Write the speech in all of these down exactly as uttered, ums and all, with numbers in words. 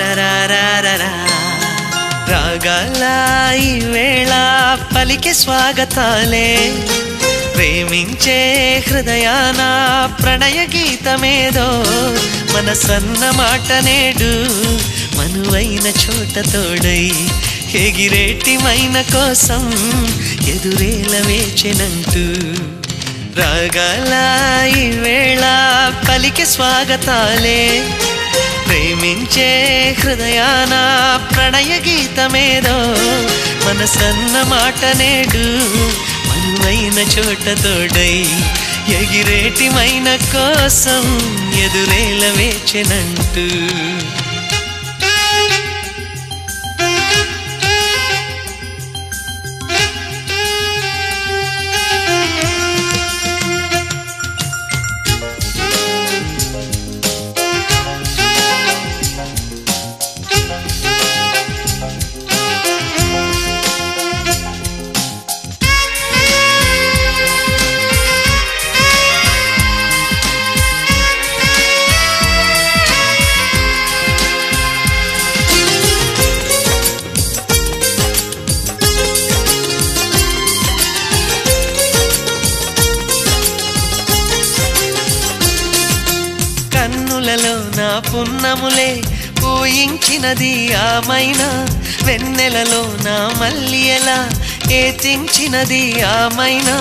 రాగాల ఈ వేళ పలికే స్వాగతాలే ప్రేమించే హృదయాన ప్రణయ గీతమేదో మనసన్న మాట నేడు మనువైన చోట తోడై ఎగిరేటి మైన కోసం ఎదురేల వేచెనంటూ రాగాల ఈ వేళ పలికే స్వాగతాలే ప్రేమించే హృదయాన ప్రణయ గీతమేదో మనసన్న మాట నేడు మనువైన చోట తోడై ఎగిరేటి మైన కోసం ఎదురేల వేచెనంటూ కన్నులలో నా పున్నములే పూయించినది ఆమైనా వెన్నెలలో నా మల్లియలా ఏతించినది ఆమైనా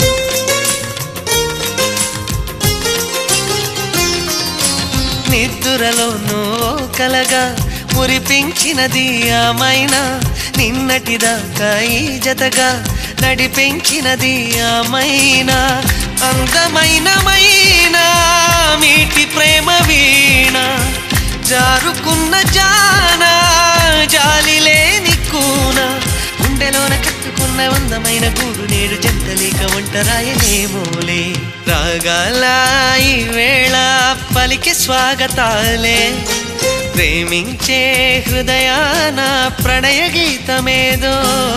నిద్దురలో నువ్వు కలగా మురిపించినది ఆమైనా నిన్నటిదాకా ఈ జతగా నడిపించినది ఆమైనా అందమైన మైనా మీటి ప్రేమ వీణ జారుకున్న జానా జాలి లేని కూన గుండెలోన కట్టుకున్న అందమైన గూడు నేడు జంటలేక ఒంటరాయనేమోలే రాగాల ఈ వేళ పలికే స్వాగతాలే ప్రేమించే హృదయాన ప్రణయ గీతమేదో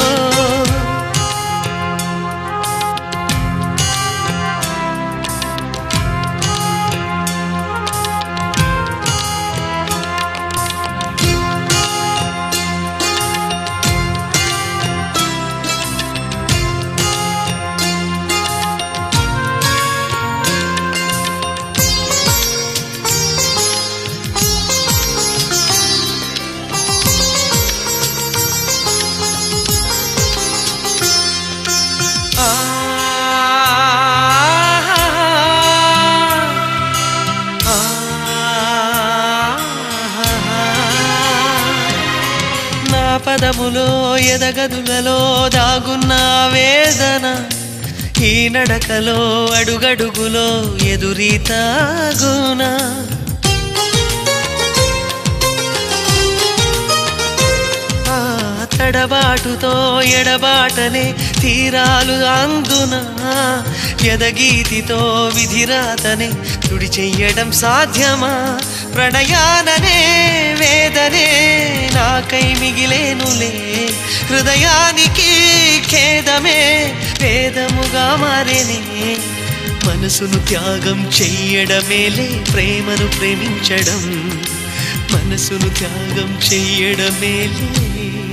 పదములో ఎదగదులలో దాగున్న వేదన ఈ నడకలో అడుగడుగులో ఎదురీతాగునా తడబాటుతో ఎడబాటనే తీరాలు అందున ఎదగీతితో విధిరాతనే తుడి చెయ్యడం సాధ్యమా ప్రణయాననే వేదనే నాకై మిగిలేనులే హృదయానికి ఖేదమే వేదముగా మారేనే మనసును త్యాగం చెయ్యడమేలే ప్రేమను ప్రేమించడం మనసును త్యాగం చెయ్యడమేలే